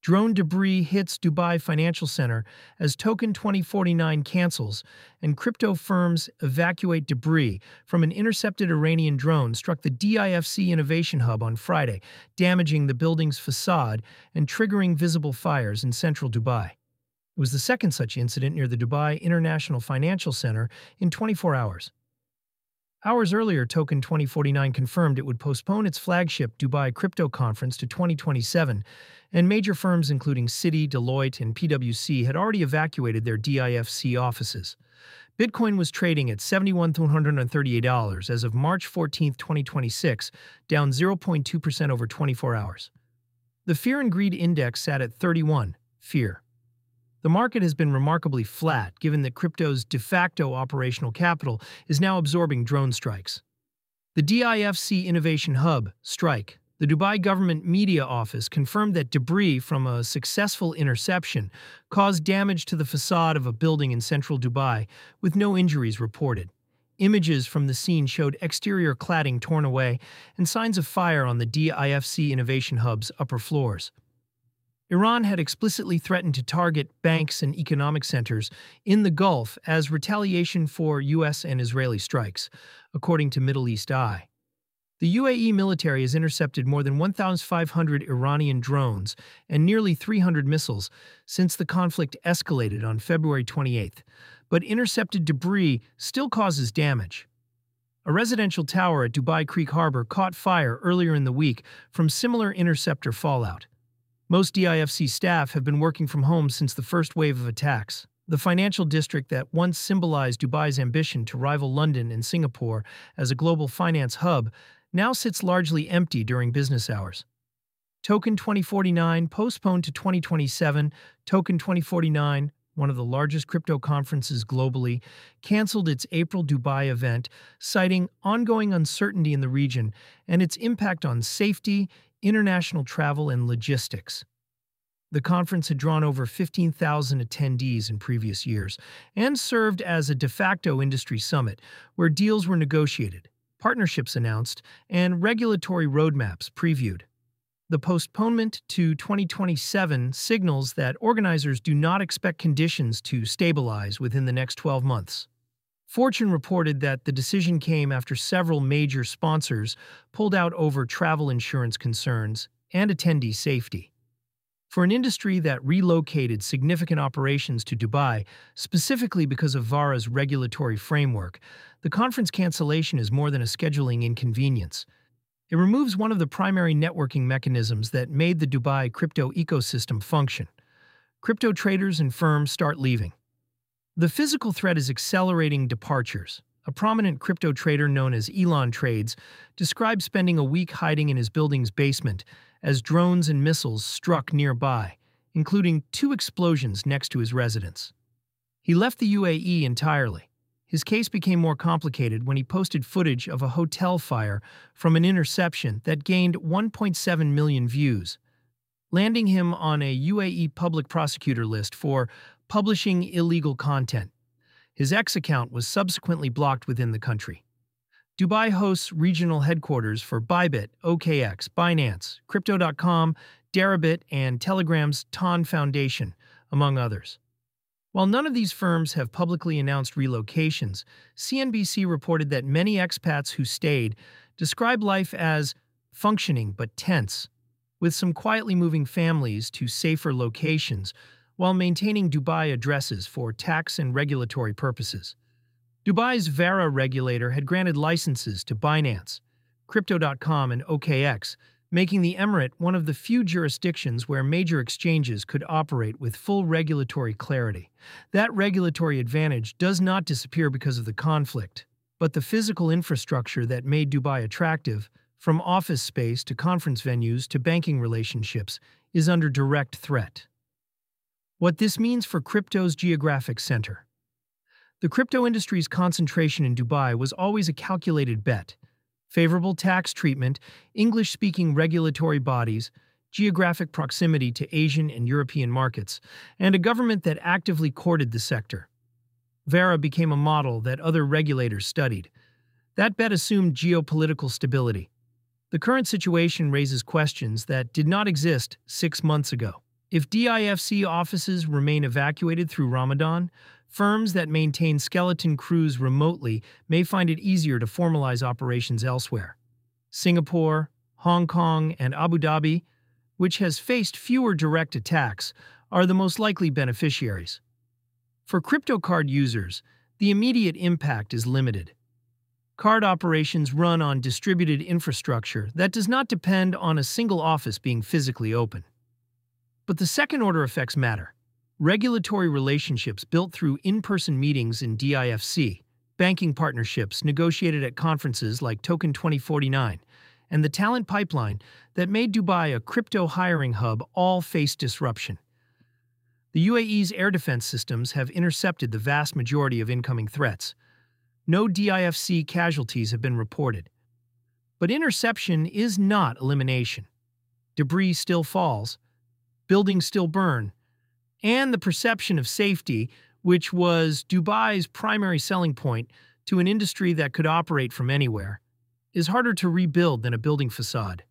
Drone debris hits Dubai Financial Center as Token 2049 cancels, and crypto firms evacuate debris from an intercepted Iranian drone struck the DIFC Innovation Hub on Friday, damaging the building's facade and triggering visible fires in central Dubai. It was the second such incident near the Dubai International Financial Center in 24 hours. Hours earlier, Token 2049 confirmed it would postpone its flagship Dubai Crypto Conference to 2027, and major firms including Citi, Deloitte, and PwC had already evacuated their DIFC offices. Bitcoin was trading at $71,238 as of March 14, 2026, down 0.2% over 24 hours. The Fear and Greed Index sat at 31, fear. The market has been remarkably flat, given that crypto's de facto operational capital is now absorbing drone strikes. The DIFC Innovation Hub, Strike, the Dubai Government Media Office confirmed that debris from a successful interception caused damage to the facade of a building in central Dubai, with no injuries reported. Images from the scene showed exterior cladding torn away and signs of fire on the DIFC Innovation Hub's upper floors. Iran had explicitly threatened to target banks and economic centers in the Gulf as retaliation for U.S. and Israeli strikes, according to Middle East Eye. The UAE military has intercepted more than 1,500 Iranian drones and nearly 300 missiles since the conflict escalated on February 28, but intercepted debris still causes damage. A residential tower at Dubai Creek Harbor caught fire earlier in the week from similar interceptor fallout. Most DIFC staff have been working from home since the first wave of attacks. The financial district that once symbolized Dubai's ambition to rival London and Singapore as a global finance hub now sits largely empty during business hours. Token 2049 postponed to 2027. Token 2049, one of the largest crypto conferences globally, canceled its April Dubai event, citing ongoing uncertainty in the region and its impact on safety, international travel, and logistics. The conference had drawn over 15,000 attendees in previous years and served as a de facto industry summit where deals were negotiated, partnerships announced, and regulatory roadmaps previewed. The postponement to 2027 signals that organizers do not expect conditions to stabilize within the next 12 months. Fortune reported that the decision came after several major sponsors pulled out over travel insurance concerns and attendee safety. For an industry that relocated significant operations to Dubai, specifically because of VARA's regulatory framework, the conference cancellation is more than a scheduling inconvenience. It removes one of the primary networking mechanisms that made the Dubai crypto ecosystem function. Crypto traders and firms start leaving. The physical threat is accelerating departures. A prominent crypto trader known as Elon Trades described spending a week hiding in his building's basement as drones and missiles struck nearby, including 2 explosions next to his residence. He left the UAE entirely. His case became more complicated when he posted footage of a hotel fire from an interception that gained 1.7 million views, landing him on a UAE public prosecutor list for publishing illegal content. His X account was subsequently blocked within the country. Dubai hosts regional headquarters for Bybit, OKX, Binance, Crypto.com, Deribit, and Telegram's TON Foundation, among others. While none of these firms have publicly announced relocations, CNBC reported that many expats who stayed describe life as functioning but tense, with some quietly moving families to safer locations while maintaining Dubai addresses for tax and regulatory purposes. Dubai's VARA regulator had granted licenses to Binance, Crypto.com, and OKX, making the emirate one of the few jurisdictions where major exchanges could operate with full regulatory clarity. That regulatory advantage does not disappear because of the conflict, but the physical infrastructure that made Dubai attractive, from office space to conference venues to banking relationships, is under direct threat. What this means for crypto's geographic center. The crypto industry's concentration in Dubai was always a calculated bet. Favorable tax treatment, English-speaking regulatory bodies, geographic proximity to Asian and European markets, and a government that actively courted the sector. VARA became a model that other regulators studied. That bet assumed geopolitical stability. The current situation raises questions that did not exist 6 months ago. If DIFC offices remain evacuated through Ramadan, firms that maintain skeleton crews remotely may find it easier to formalize operations elsewhere. Singapore, Hong Kong, and Abu Dhabi, which has faced fewer direct attacks, are the most likely beneficiaries. For crypto card users, the immediate impact is limited. Card operations run on distributed infrastructure that does not depend on a single office being physically open. But the second-order effects matter. Regulatory relationships built through in-person meetings in DIFC, banking partnerships negotiated at conferences like Token 2049, and the talent pipeline that made Dubai a crypto hiring hub all face disruption. The UAE's air defense systems have intercepted the vast majority of incoming threats. No DIFC casualties have been reported. But interception is not elimination. Debris still falls, buildings still burn, and the perception of safety, which was Dubai's primary selling point to an industry that could operate from anywhere, is harder to rebuild than a building facade.